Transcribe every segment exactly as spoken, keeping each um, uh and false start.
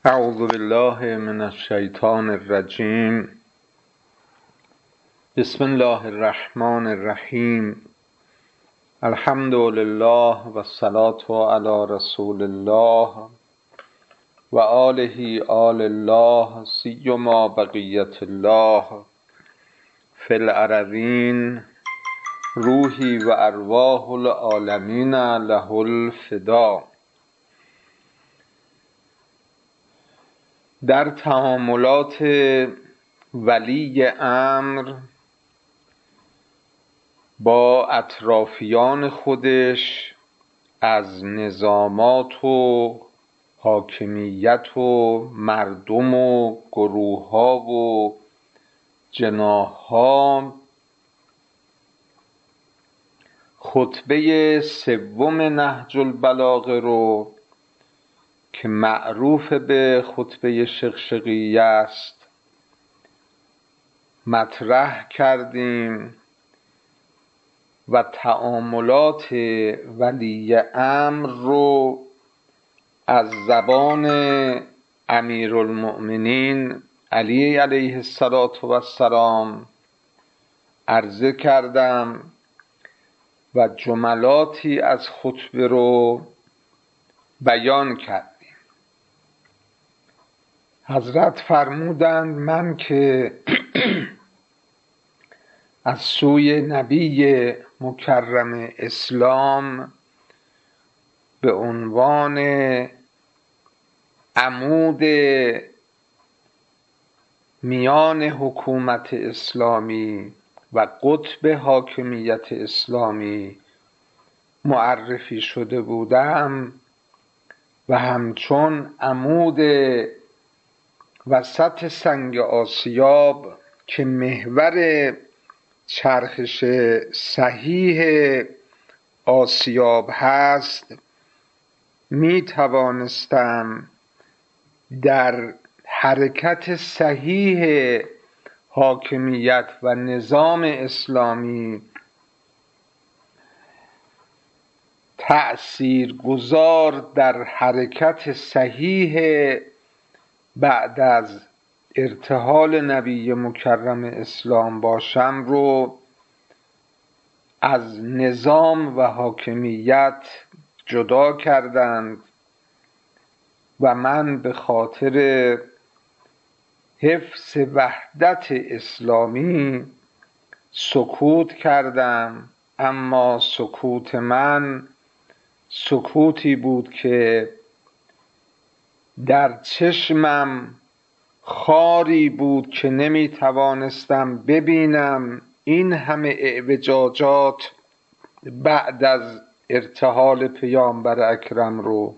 اعوذ بالله من الشیطان الرجیم. بسم الله الرحمن الرحیم. الحمد لله و الصلاة علی رسول الله و آله آل الله سیما بقیت الله فی الارضین روحی و ارواح العالمین له الفدا. در تعاملات ولی امر با اطرافیان خودش از نظامات و حاکمیت و مردم و گروه ها و جناح ها، خطبه سوم نهج البلاغه رو که معروف به خطبه شقشقیه است مطرح کردیم و تعاملات ولی امر رو از زبان امیرالمؤمنین علی علیه السلام عرضه کردم و جملاتی از خطبه رو بیان کردم. حضرت فرمودند من که از سوی نبی مکرم اسلام به عنوان عمود میان حکومت اسلامی و قطب حاکمیت اسلامی معرفی شده بودم و همچون عمود وسط سنگ آسیاب که محور چرخش صحیح آسیاب هست می توانستم در حرکت صحیح حاکمیت و نظام اسلامی تأثیرگذار در حرکت صحیح بعد از ارتحال نبی مکرم اسلام باشم رو از نظام و حاکمیت جدا کردند و من به خاطر حفظ وحدت اسلامی سکوت کردم. اما سکوت من سکوتی بود که در چشمم خاری بود که نمی توانستم ببینم این همه اعوجاجات بعد از ارتحال پیامبر اکرم رو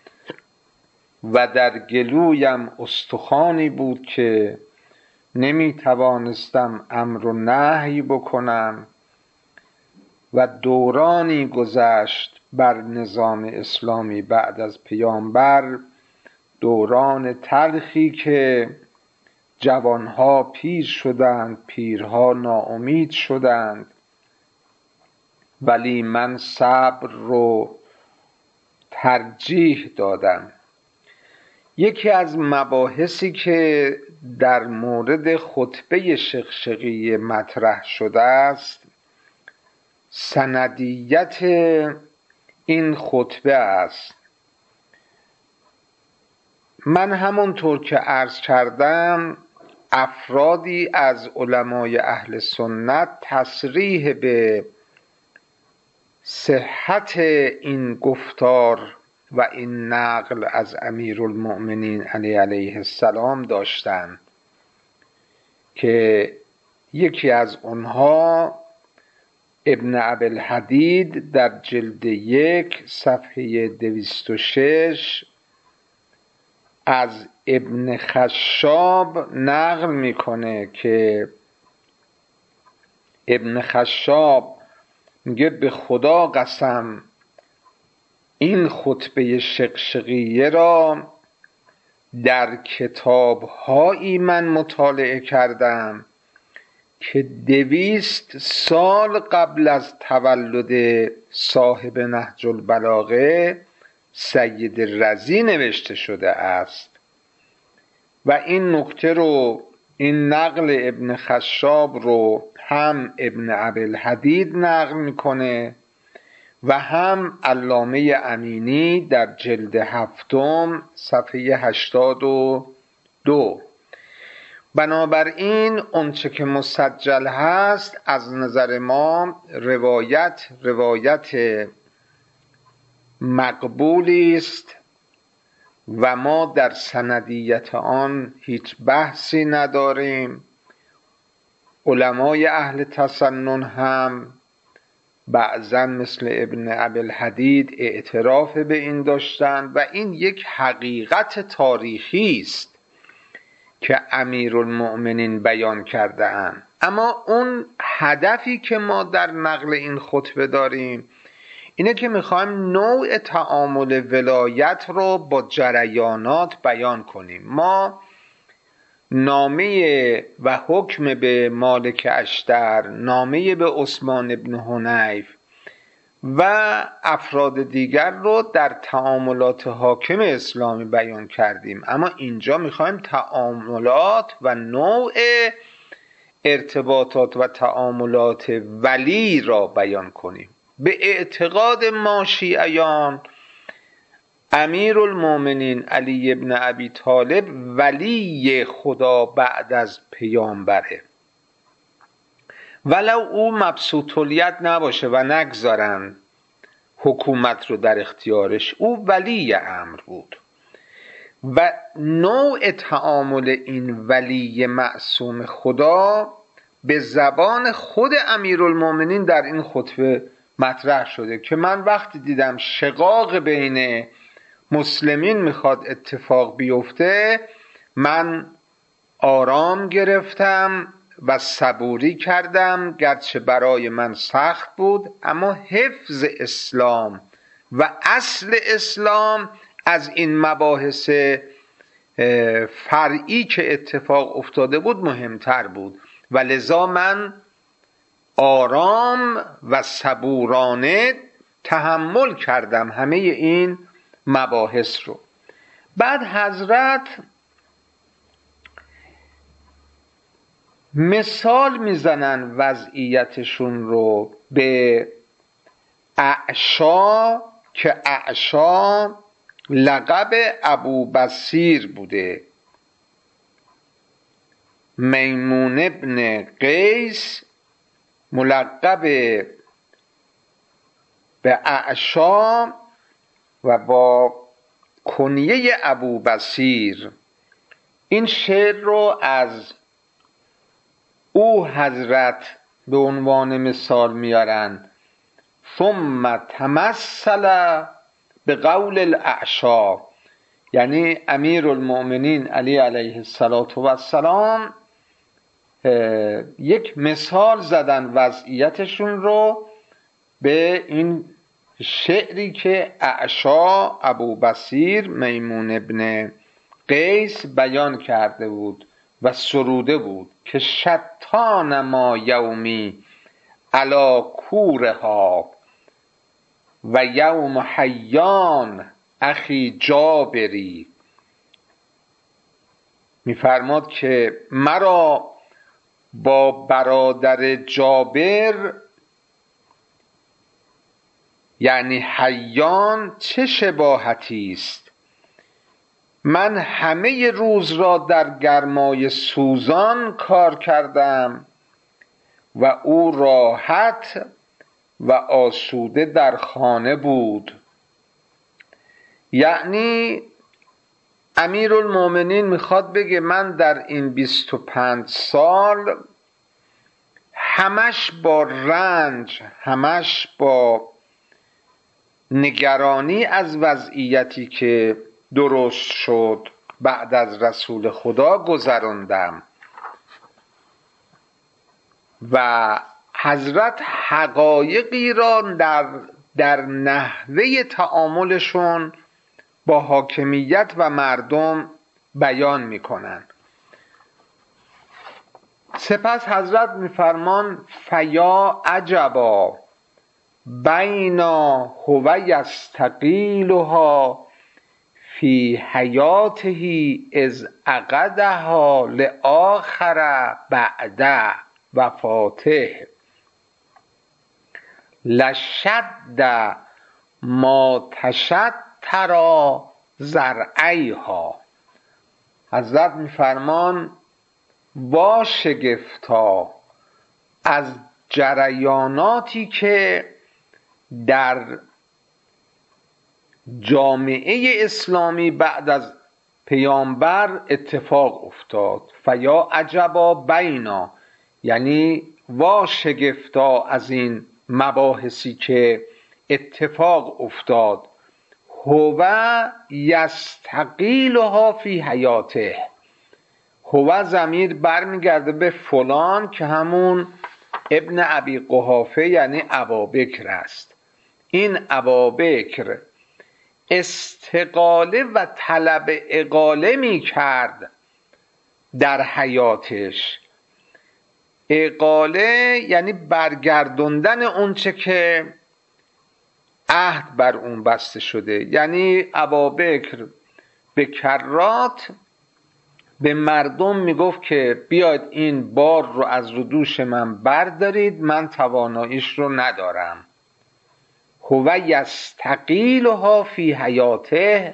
و در گلویم استخوانی بود که نمی توانستم امر و نهی بکنم و دورانی گذشت بر نظام اسلامی بعد از پیامبر، دوران تلخی که جوانها پیر شدند، پیرها ناامید شدند، ولی من صبر رو ترجیح دادم. یکی از مباحثی که در مورد خطبه شقشقیه مطرح شده است سندیت این خطبه است. من همونطور که عرض کردم افرادی از علمای اهل سنت تصریح به صحت این گفتار و این نقل از امیرالمؤمنین علی علیه السلام داشتند که یکی از اونها ابن ابی‌الحدید در جلد یک صفحه دویست و شش از ابن خشاب نقل میکنه که ابن خشاب میگه به خدا قسم این خطبه شقشقیه را در کتابهایی من مطالعه کردم که دویست سال قبل از تولد صاحب نهج البلاغه سید رضی نوشته شده است و این نکته رو، این نقل ابن خشاب رو هم ابن ابوالحدید نقل میکنه و هم علامه امینی در جلد هفتم صفحه هشتاد و دو. بنابراین اونچه که مسجل هست از نظر ما روایت روایت مقبولی است و ما در سندیت آن هیچ بحثی نداریم. علمای اهل تسنن هم بعضا مثل ابن ابوالحدید اعتراف به این داشتند و این یک حقیقت تاریخی است که امیرالمؤمنین بیان کرده اند. اما اون هدفی که ما در نقل این خطبه داریم اینه که میخوایم نوع تعامل ولایت رو با جریانات بیان کنیم. ما نامه و حکم به مالک اشتر، نامه به عثمان بن حنیف و افراد دیگر رو در تعاملات حاکم اسلامی بیان کردیم، اما اینجا میخوایم تعاملات و نوع ارتباطات و تعاملات ولی را بیان کنیم. به اعتقاد ما شیعیان امیرالمؤمنین علی ابن ابی طالب ولی خدا بعد از پیامبره، ولو او مبسوط الید نباشه و نگذارن حکومت رو در اختیارش، او ولی امر بود و نوع تعامل این ولی معصوم خدا به زبان خود امیرالمؤمنین در این خطبه مطرح شده که من وقتی دیدم شقاق بین مسلمین میخواد اتفاق بیفته، من آرام گرفتم و صبوری کردم، گرچه برای من سخت بود، اما حفظ اسلام و اصل اسلام از این مباحث فرعی که اتفاق افتاده بود مهمتر بود و لذا من آرام و صبورانه تحمل کردم همه این مباحث رو. بعد حضرت مثال میزنن وضعیتشون رو به اعشا که اعشا لقب ابو بصیر بوده، میمون ابن قیس ملقب به اعشا و با کنیه ابو بصیر. این شعر رو از او حضرت به عنوان مثال میارن: ثم تمثل به قول الاعشا، یعنی امیرالمؤمنین علی علیه السلام یک مثال زدن وضعیتشون رو به این شعری که اعشا ابو بصیر میمون ابن قیس بیان کرده بود و سروده بود که شتان ما یومی علا کورها و یوم حیان اخی جابری. میفرماد که مرا با برادر جابر یعنی حیان چه شباهتی است؟ من همه روز را در گرمای سوزان کار کردم و او راحت و آسوده در خانه بود. یعنی امیرالمؤمنین میخواد بگه من در این بیست و پنج سال همش با رنج، همش با نگرانی از وضعیتی که درست شد بعد از رسول خدا گذراندم و حضرت حقایقی را در, در نحوه تعاملشون با حاکمیت و مردم بیان میکنن. سپس حضرت میفرمان فیا عجبا بینا هو یستقیلها فی حیاته از عقدها لآخر بعد وفاته لشد ما تشتری ذرعیها. حضرت میفرمان وا شگفتا از جریاناتی که در جامعه اسلامی بعد از پیامبر اتفاق افتاد. فیا عجبا بینا، یعنی وا شگفتا از این مباحثی که اتفاق افتاد. هو یستقیلها فی حیاته. هو ضمیر برمیگرده به فلان که همون ابن ابی قحافه یعنی ابابکر است. این ابابکر استقاله و طلب اقاله می کرد در حیاتش. اقاله یعنی برگردوندن اونچه که عهد بر اون بسته شده. یعنی ابابکر به کرات به مردم میگفت که بیاید این بار رو از رو دوش من بردارید، من تواناییش رو ندارم. هو یستقیلها فی حیاته.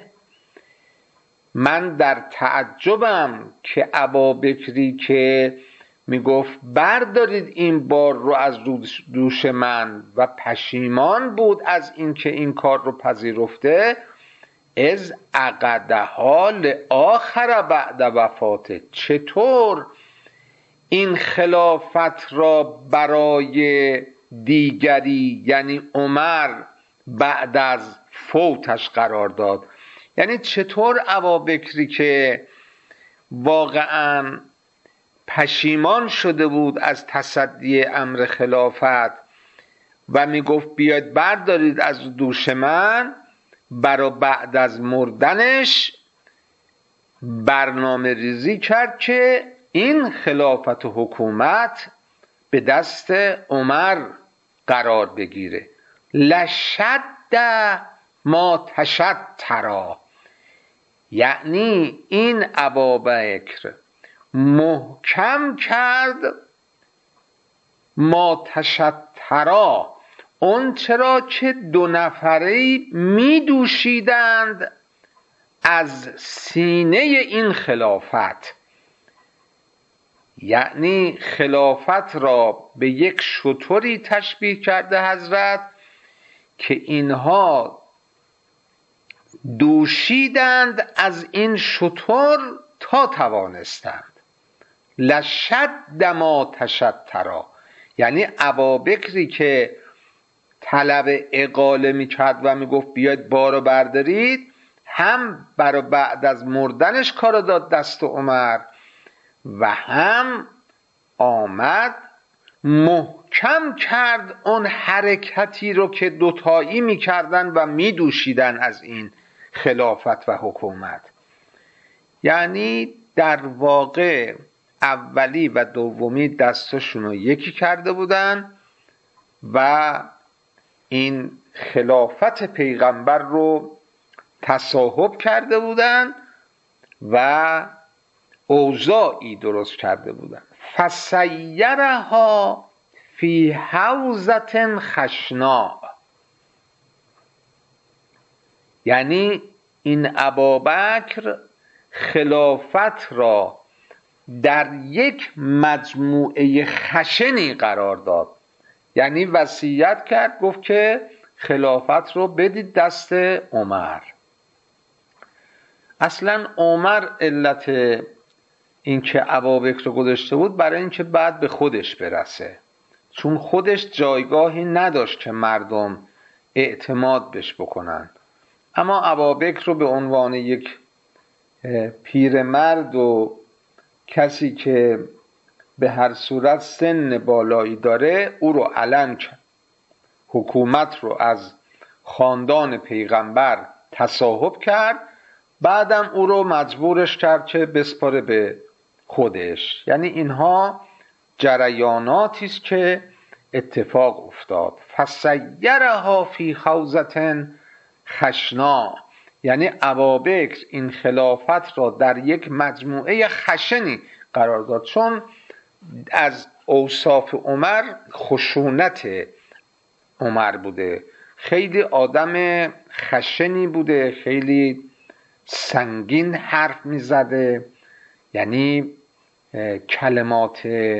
من در تعجبم که ابابکری که میگفت بردارید این بار رو از دوش من و پشیمان بود از اینکه این کار رو پذیرفته، از عقدها لآخر بعد وفاته. چطور این خلافت را برای دیگری یعنی عمر بعد از فوتش قرار داد؟ یعنی چطور ابابکری که واقعا پشیمان شده بود از تصدی امر خلافت و میگفت بیاید بردارید از دوش من، برای بعد از مردنش برنامه ریزی کرد که این خلافت و حکومت به دست عمر قرار بگیره. لشد ما تشتری، یعنی این ابابکر محکم کرد ما تشتری، اون چرا که دو نفری می دوشیدند از سینه این خلافت. یعنی خلافت را به یک شتری تشبیه کرده حضرت که اینها دوشیدند از این شتر تا توانستند. لشد ما تشتری، یعنی ابابکری که طلب اقاله میکرد و میگفت بیاید بارو بردارید، هم برای بعد از مردنش کار داد دست عمر و هم آمد محکم کرد اون حرکتی رو که دوتایی میکردن و میدوشیدن از این خلافت و حکومت. یعنی در واقع اولی و دومی دستشون رو یکی کرده بودن و این خلافت پیغمبر رو تصاحب کرده بودن و اوضاعی درست کرده بودن. فسیرها فی حوزة خشناء، یعنی این ابابکر خلافت را در یک مجموعه خشنی قرار داد. یعنی وصیت کرد، گفت که خلافت رو بدید دست عمر. اصلا عمر علت این که ابابکر رو گذاشته بود برای اینکه بعد به خودش برسه، چون خودش جایگاهی نداشت که مردم اعتماد بهش بکنن. اما ابابکر رو به عنوان یک پیرمرد و کسی که به هر صورت سن بالایی داره او رو علن کرد، حکومت رو از خاندان پیغمبر تصاحب کرد، بعدم او رو مجبورش کرد که بسپاره به خودش. یعنی اینها جریاناتی است که اتفاق افتاد. فسیرها فی حوزة خشناء، یعنی ابابکر این خلافت را در یک مجموعه خشنی قرار داد، چون از اوصاف عمر خشونت عمر بوده، خیلی آدم خشنی بوده، خیلی سنگین حرف میزده، یعنی کلمات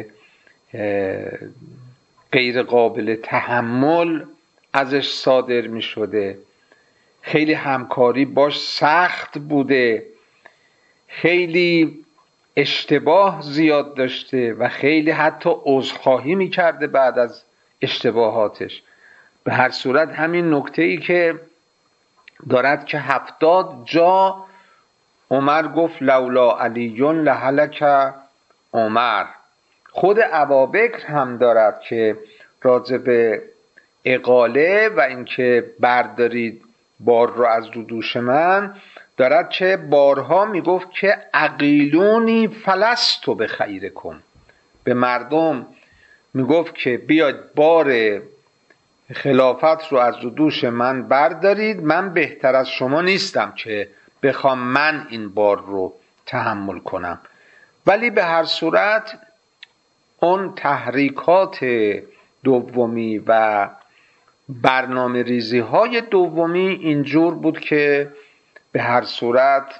غیر قابل تحمل ازش صادر می شده، خیلی همکاری باش سخت بوده، خیلی اشتباه زیاد داشته و خیلی حتی عذرخواهی می کرده بعد از اشتباهاتش. به هر صورت همین نکته ای که دارد که هفتاد جا عمر گفت لولا علیون لهلک عمر. خود ابابکر هم دارد که راجع به اقاله و اینکه بردارید بار رو از رو دوش من، دارد که بارها میگفت که عقیلونی فلستو به خیرکم، به مردم میگفت که بیاید بار خلافت رو از رو دوش من بردارید، من بهتر از شما نیستم که بخوام من این بار رو تحمل کنم. ولی به هر صورت اون تحریکات دومی و برنامه ریزی های دومی اینجور بود که به هر صورت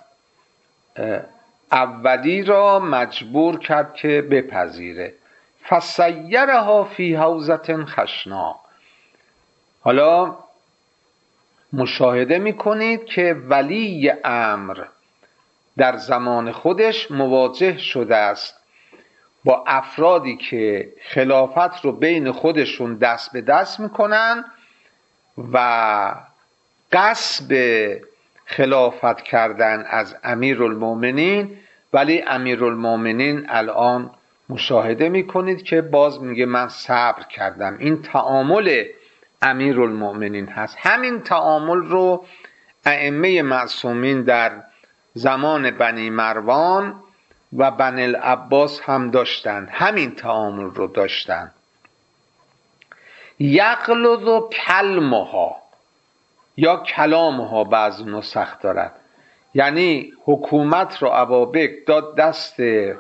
اولی را مجبور کرد که بپذیره. فسیرها فی حوزة خشنا. حالا مشاهده میکنید که ولی امر در زمان خودش مواجه شده است با افرادی که خلافت رو بین خودشون دست به دست میکنن و غصب خلافت کردن از امیرالمومنین. ولی امیرالمومنین الان مشاهده میکنید که باز میگه من صبر کردم. این تعامل امیرالمومنین هست. همین تعامل رو ائمه معصومین در زمان بنی مروان و بنی العباس هم داشتند، همین تعامل رو داشتند. یغلظ کلمها یا کلامها بعض نسخ دارد، یعنی حکومت رو ابابکر داد دست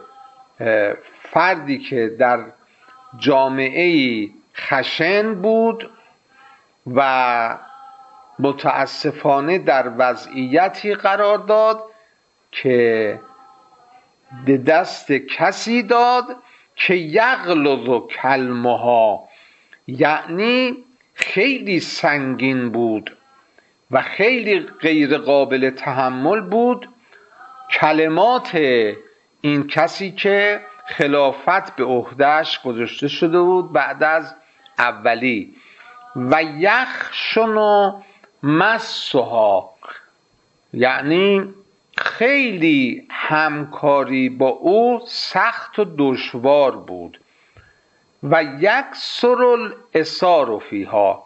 فردی که در جامعه خشن بود و متاسفانه در وضعیتی قرار داد که دست کسی داد که یغلظ کلمها، یعنی خیلی سنگین بود و خیلی غیر قابل تحمل بود کلمات این کسی که خلافت به عهده‌اش گذاشته شده بود بعد از اولی. و یخشن مسها، یعنی خیلی همکاری با او سخت و دشوار بود. و یکسر الاسار فیها،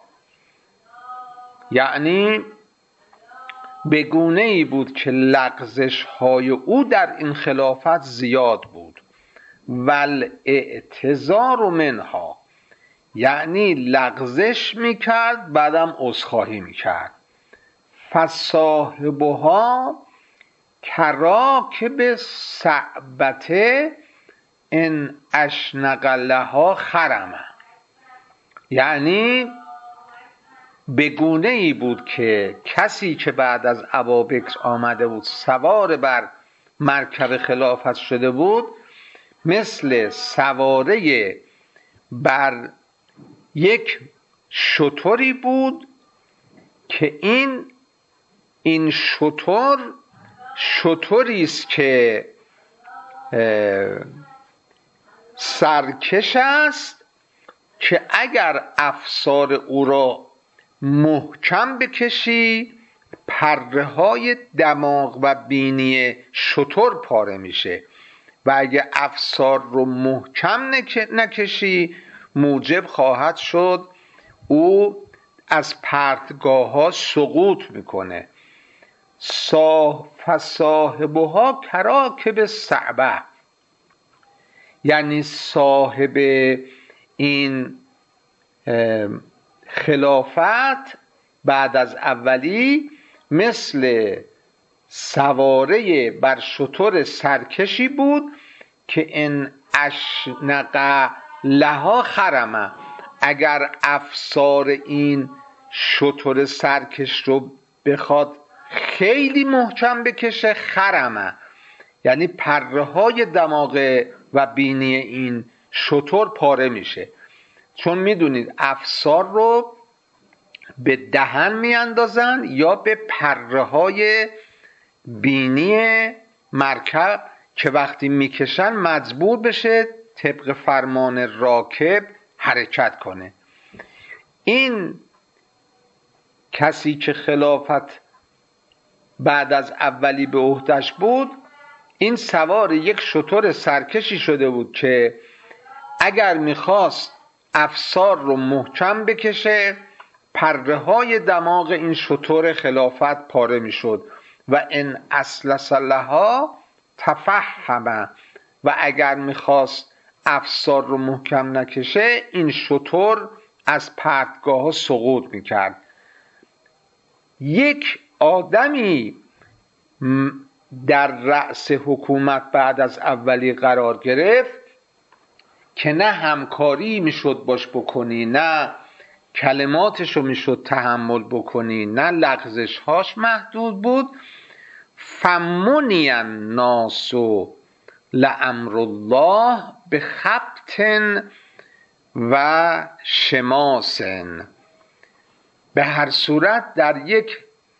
یعنی به گونه‌ای بود که لغزش های او در این خلافت زیاد بود. والاعتذار منها، یعنی لغزش میکرد بعدم عذرخواهی میکرد. فصاحبها کراکب صعبته ان اشنق لها خرمه، یعنی به گونه‌ای بود که کسی که بعد از ابابکر آمده بود سوار بر مرکب خلافت شده بود، مثل سواره بر یک شتری بود که این این شتر شتری است که سرکش است که اگر افسار او را محکم بکشی پره های دماغ و بینی شتر پاره میشه و اگر افسار رو محکم نکشی موجب خواهد شد او از پرتگاه ها سقوط میکنه. فصاحبها کراکب صعبه، یعنی صاحب این خلافت بعد از اولی مثل سواره بر شتر سرکشی بود که ان اشنق لها خرمه، اگر افسار این شتر سرکش رو بخواد خیلی محکم بکشه، خرمه یعنی پره های دماغ و بینی این شتر پاره میشه. چون میدونید افسار رو به دهن میاندازن یا به پره های بینی مرکب که وقتی میکشن مجبور بشه طبق فرمان راکب حرکت کنه. این کسی که خلافت بعد از اولی به عهده‌اش بود، این سوار یک شتر سرکشی شده بود که اگر میخواست افسار رو محکم بکشه، پره های دماغ این شتر خلافت پاره میشد و ان اسلس لها تفحم، و اگر میخواست افسار رو محکم نکشه این شتر از پرتگاه ها سقوط میکرد. یک آدمی در رأس حکومت بعد از اولی قرار گرفت که نه همکاری میشد باش بکنی، نه کلماتشو میشد تحمل بکنی، نه لغزشهاش محدود بود. فمنی الناس لامر الله به خبط و شماس، به هر صورت در یک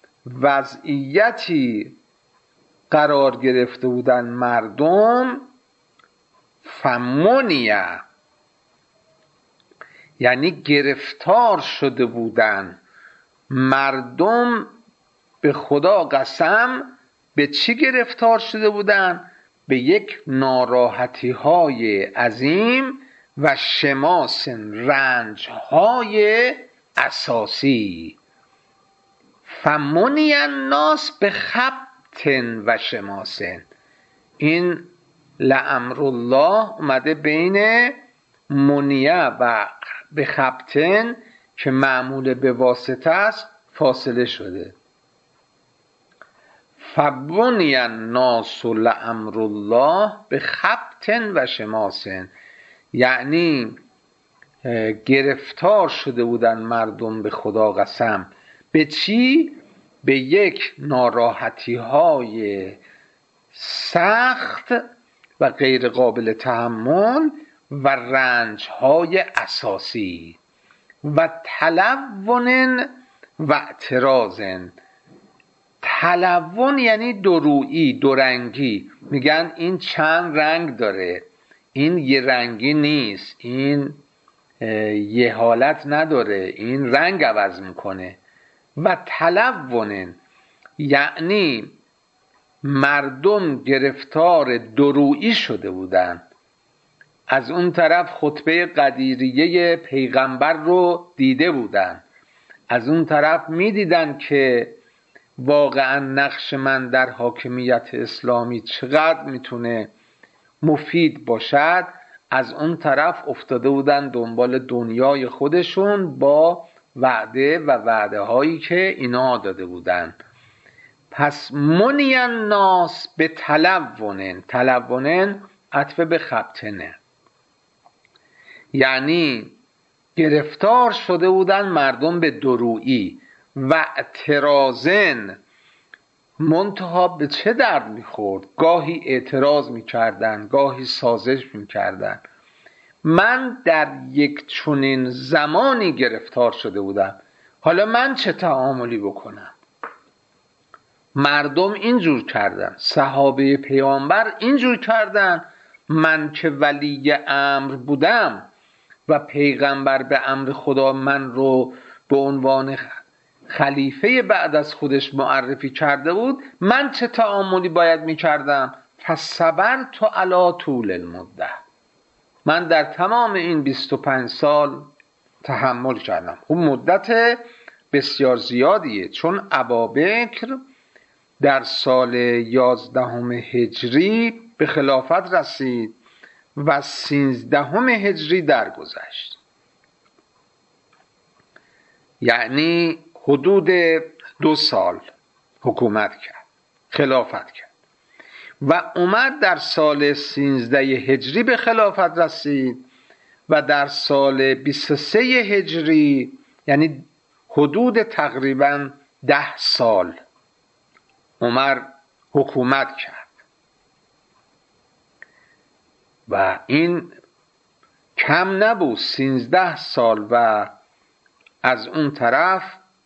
وضعیتی قرار گرفته بودن مردم. فمنیه یعنی گرفتار شده بودن مردم، به خدا قسم به چی گرفتار شده بودن؟ به یک ناراحتی های عظیم و شماس، رنج های اساسی. فمنی الناس به خبط و شماس، این لامر الله اومده بین منیه و به خبطن که معمول به واسطه است فاصله شده. فبنی الناس لامر الله به خبط و شماس، یعنی گرفتار شده بودن مردم به خدا قسم به چی؟ به یک ناراحتی های سخت و غیر قابل تحمل و رنج های اساسی و تلون و اعتراض. تلون یعنی دورویی، دورنگی. میگن این چند رنگ داره، این یه رنگی نیست، این یه حالت نداره، این رنگ عوض میکنه. و تلون یعنی مردم گرفتار دورویی شده بودن. از اون طرف خطبه قدیریه پیغمبر رو دیده بودن، از اون طرف میدیدن که واقعا نقش من در حاکمیت اسلامی چقدر میتونه مفید باشد. از اون طرف افتاده بودن دنبال دنیای خودشون با وعده و وعده هایی که اینا داده بودن. پس منی الناس به تلون، تلون عطف به خبطنه، یعنی گرفتار شده بودن مردم به دورویی و اعتراضن. منتها به چه درد میخورد؟ گاهی اعتراض میکردن، گاهی سازش میکردن. من در یک چنین زمانی گرفتار شده بودم، حالا من چه تعاملی بکنم؟ مردم اینجور کردن، صحابه پیامبر اینجور کردن، من که ولی امر بودم و پیغمبر به امر خدا من رو به عنوان خلیفه بعد از خودش معرفی کرده بود، من چه تعاملی باید میکردم؟ فصبرت علی طول المده، من در تمام این بیست و پنج سال تحمل کردم. خب مدت بسیار زیادیه، چون ابابکر در سال یازدهم هجری به خلافت رسید و سیزدهم هجری درگذشت، یعنی حدود دو سال حکومت کرد، خلافت کرد و عمر در سال سیزده هجری به خلافت رسید و در سال بیست و سه هجری، یعنی حدود تقریبا ده سال، عمر حکومت کرد و این کم نبود، سیزده سال. و از اون طرف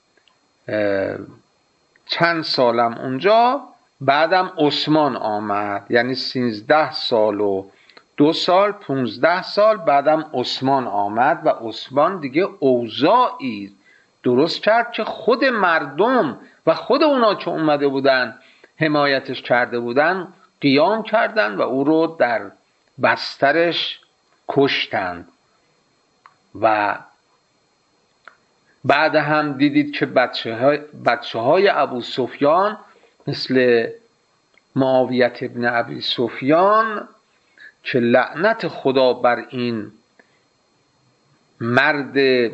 چند سالم اونجا، بعدم عثمان آمد، یعنی سیزده سال و دو سال، پونزده سال بعدم عثمان آمد و عثمان دیگه اوضاعی درست کرد که خود مردم و خود اونا که اومده بودن حمایتش کرده بودن قیام کردن و او رو در بسترش کشتند. و بعد هم دیدید که بچه های, بچه های ابو سفیان مثل معاویه ابن ابی سفیان که لعنت خدا بر این مرد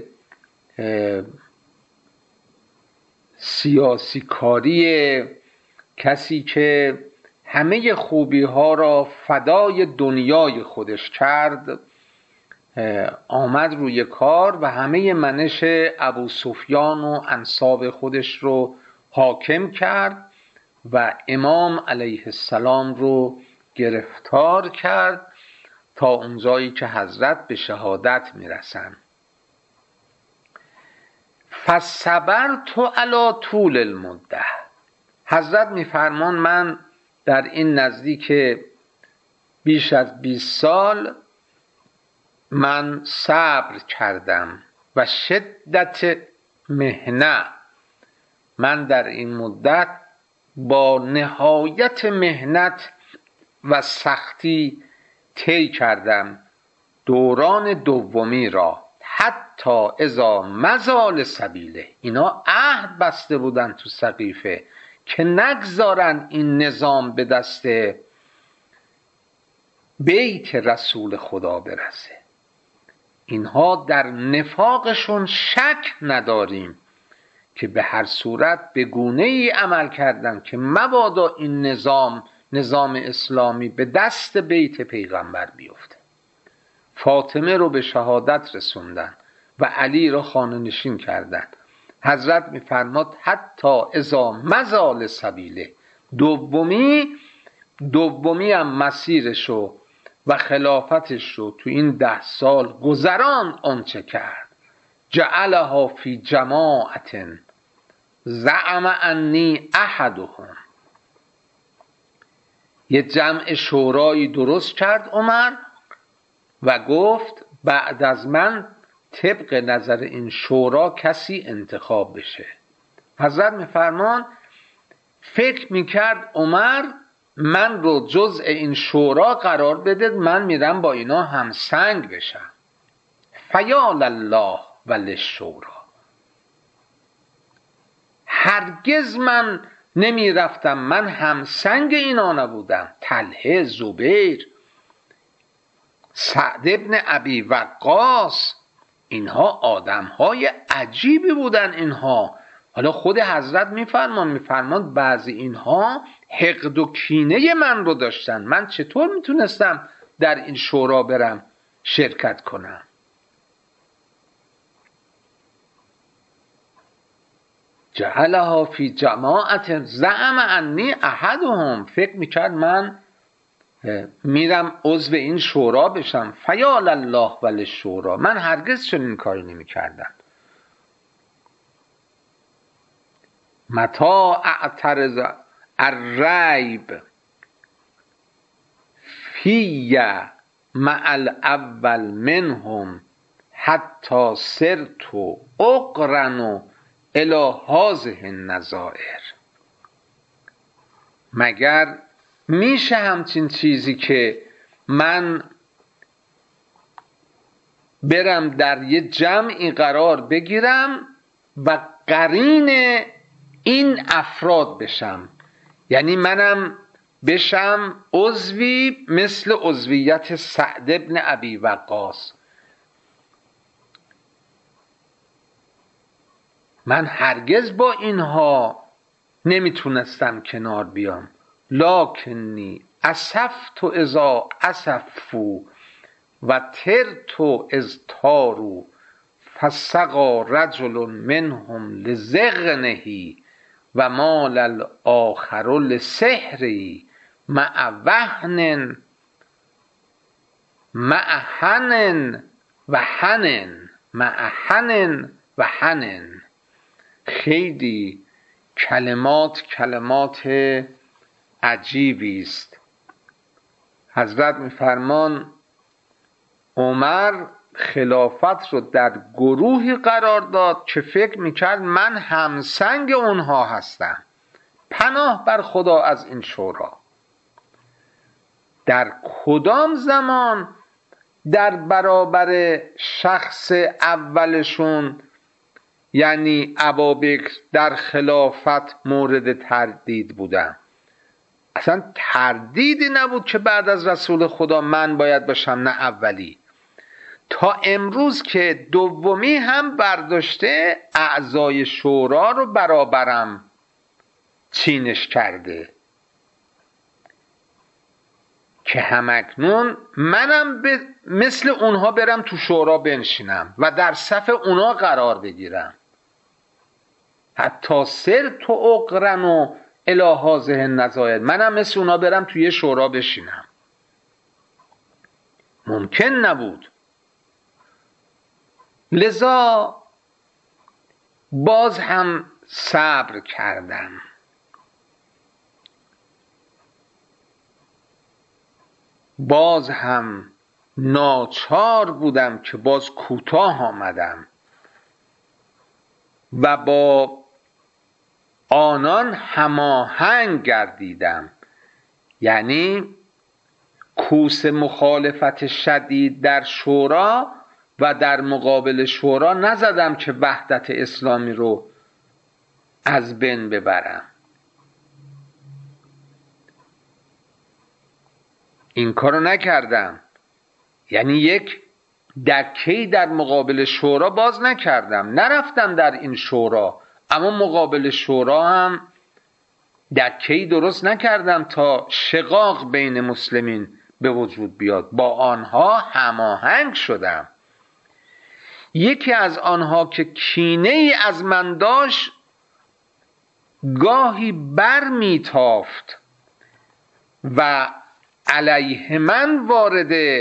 سیاسی کاری، کسی که همه خوبی ها را فدای دنیای خودش کرد، آمد روی کار و همه منش ابو سفیان و انساب خودش رو حاکم کرد و امام علیه السلام رو گرفتار کرد تا اونجایی که حضرت به شهادت میرسن. فصبرت علی طول المده، حضرت میفرمان من در این نزدیک بیش از بیست سال من صبر کردم و شدت مهنه، من در این مدت با نهایت مهنت و سختی طی کردم دوران دومی را، حتی اذا مزال سبیله، اینا عهد بسته بودن تو سقیفه که نگذارن این نظام به دست بیت رسول خدا برسه. اینها در نفاقشون شک نداریم که به هر صورت به گونه ای عمل کردن که مبادا این نظام نظام اسلامی به دست بیت پیغمبر بیفته. فاطمه رو به شهادت رسوندن و علی رو خانه نشین کردن. حضرت میفرماد حتی اذا مزال سبیله، دومی دومی هم مسیرشو و خلافتش رو تو این ده سال گذران آنچه کرد، جعلها فی جماعت زعم انی احدهم، یه جمع شورایی درست کرد عمر و گفت بعد از من طبق نظر این شورا کسی انتخاب بشه. حضرت میفرمان فکر میکرد عمر من رو جزء این شورا قرار بده، من میرم با اینا همسنگ بشم. فیال الله وللشورا، هرگز من نمی رفتم، من همسنگ اینا نبودم. طلحه، زبیر، سعد ابن ابی وقاص، اینها آدم های عجیبی بودن. اینها حالا خود حضرت میفرمان میفرمان بعضی اینها حقد و کینه من رو داشتن، من چطور میتونستم در این شورا برم شرکت کنم؟ جعلها فی جماعت زعم انی احدهم، فکر میکرد من میرم عضو این شورا بشم. فیال الله وللشورا، من هرگز چنین کاری نمیکردم. متى اعترض الریب فی مع الاول منهم حتی صرت اقرن الی هذه النظائر، مگر میشه همچین چیزی که من برم در یه جمعی قرار بگیرم و قرین این افراد بشم، یعنی منم بشم عضوی مثل عضویت سعد ابن ابی وقاص. من هرگز با اینها نمیتونستم کنار بیام. لکنی اسفت اذا اسفو و ترت از تارو فسقا رجل منهم لزغنه و مال الاخر لسحری مع وهن مع حنن و حنن مع حنن و حنن. خیلی کلمات کلمات عجیبی است. حضرت میفرمان عمر خلافت رو در گروهی قرار داد که فکر میکرد من همسنگ اونها هستم. پناه بر خدا از این شورا. در کدام زمان در برابر شخص اولشون یعنی ابوبکر در خلافت مورد تردید بودم؟ اصلا تردیدی نبود که بعد از رسول خدا من باید باشم، نه اولی. تا امروز که دومی هم برداشته اعضای شورا رو برابرم چینش کرده که همکنون منم به مثل اونها برم تو شورا بنشینم و در صف اونها قرار بگیرم. حتی سر تو اقرن و الهازه نزاید، منم مثل اونها برم توی شورا بشینم. ممکن نبود. لذا باز هم صبر کردم. باز هم ناچار بودم که باز کوتاه آمدم و با آنان هماهنگ گردیدم. یعنی کوس مخالفت شدید در شورا و در مقابل شورا نزدم که وحدت اسلامی رو از بین ببرم. این کارو نکردم. یعنی یک دکه‌ای در مقابل شورا باز نکردم، نرفتم در این شورا، اما مقابل شورا هم دکه‌ای درست نکردم تا شقاق بین مسلمین به وجود بیاد. با آنها هماهنگ شدم. یکی از آنها که کینه ای از من داشت گاهی بر میتافت و علیه من وارد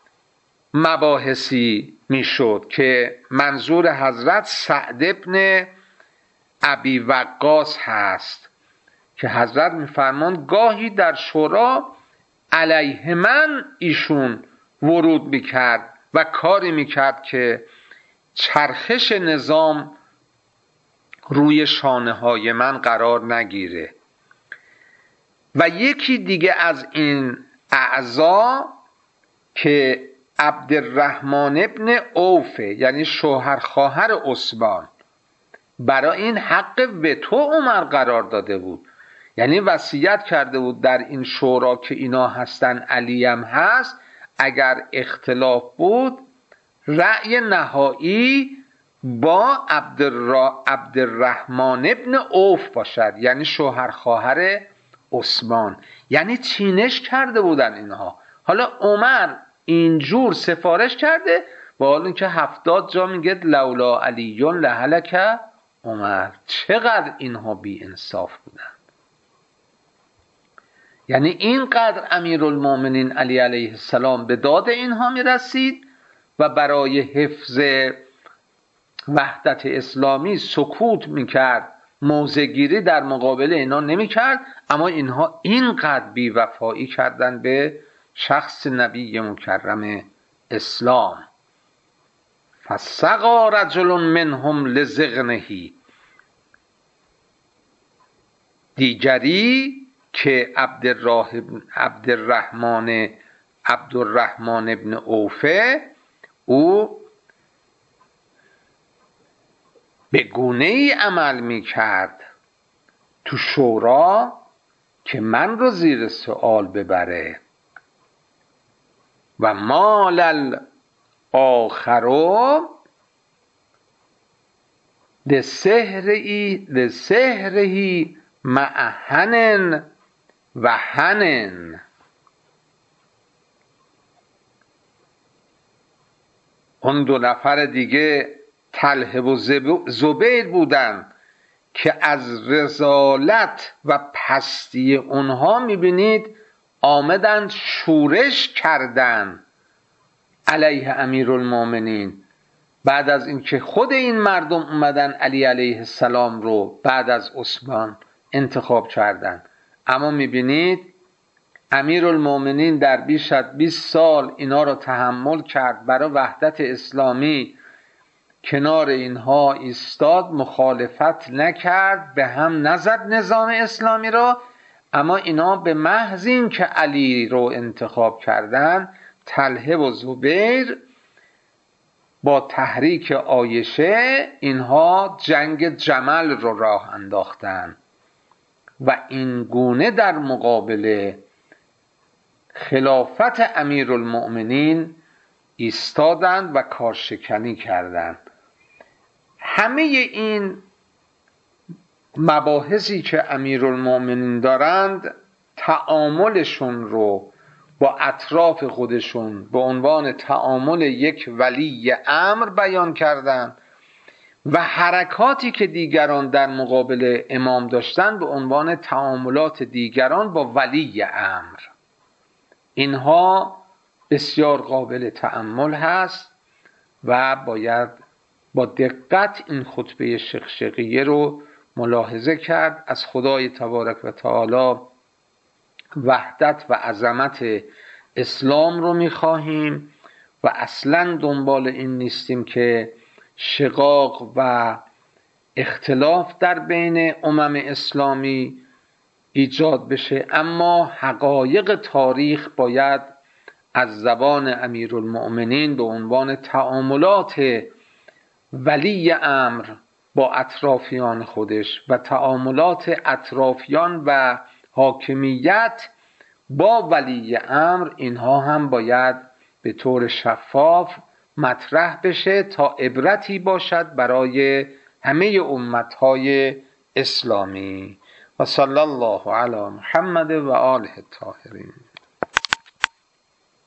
مباحثی میشد که منظور حضرت سعد ابن ابی وقاص هست که حضرت میفرمان گاهی در شورا علیه من ایشون ورود میکرد و کاری میکرد که چرخش نظام روی شانه های من قرار نگیره. و یکی دیگه از این اعضا که عبدالرحمن ابن عوف یعنی شوهر خواهر عثمان، برای این حق وتو عمر قرار داده بود. یعنی وصیت کرده بود در این شورا که اینا هستن، علی هم هست، اگر اختلاف بود رأی نهایی با عبدالرحمن ابن عوف باشد، یعنی شوهر خواهر عثمان. یعنی چینش کرده بودن اینها. حالا عمر اینجور سفارش کرده با حال اینکه هفتاد جا میگه لولا علیون لهلک عمر. چقدر اینها بی انصاف بودن. یعنی اینقدر امیرالمومنین علی علیه السلام به داد اینها میرسید و برای حفظ وحدت اسلامی سکوت میکرد، موضع‌گیری در مقابل اینا نمیکرد، اما اینها اینقدر بی‌وفایی کردن به شخص نبی مکرم اسلام. فسقا رجل منهم لزغنه. دیگری که عبدالرحمن عبدالرحمن ابن عوفه، او به گونه ای عمل می کرد تو شورا که من رو زیر سوال ببره. و مال الاخر لسحری لسحری مع هنن و هنن. اون دو نفر دیگه طلحه و زبیر بودن که از رذالت و پستی اونها میبینید آمدن شورش کردن علیه امیرالمومنین، بعد از اینکه خود این مردم اومدن علی علیه السلام رو بعد از عثمان انتخاب کردن. اما میبینید امیرالمومنین در بیش از بیست سال اینا رو تحمل کرد، برای وحدت اسلامی کنار اینها ایستاد، مخالفت نکرد، به هم نزد نظام اسلامی را. اما اینا به محض این که علی رو انتخاب کردن، طلحه و زبیر با تحریک عایشه اینها جنگ جمل رو راه انداختن و این گونه در مقابل خلافت امیرالمؤمنین ایستادند و کارشکنی کردند. همه این مباحثی که امیرالمؤمنین دارند تعاملشون رو با اطراف خودشون به عنوان تعامل یک ولی امر بیان کردند و حرکاتی که دیگران در مقابل امام داشتند به عنوان تعاملات دیگران با ولی امر. اینها بسیار قابل تأمل هست و باید با دقت این خطبه شقشقیه رو ملاحظه کرد. از خدای تبارک و تعالی وحدت و عظمت اسلام رو میخواهیم و اصلا دنبال این نیستیم که شقاق و اختلاف در بین امم اسلامی ایجاد بشه، اما حقایق تاریخ باید از زبان امیرالمؤمنین به عنوان تعاملات ولی امر با اطرافیان خودش و تعاملات اطرافیان و حاکمیت با ولی امر، اینها هم باید به طور شفاف مطرح بشه تا عبرتی باشد برای همه امتهای اسلامی. و صلی الله علی محمد و آله الطاهرین.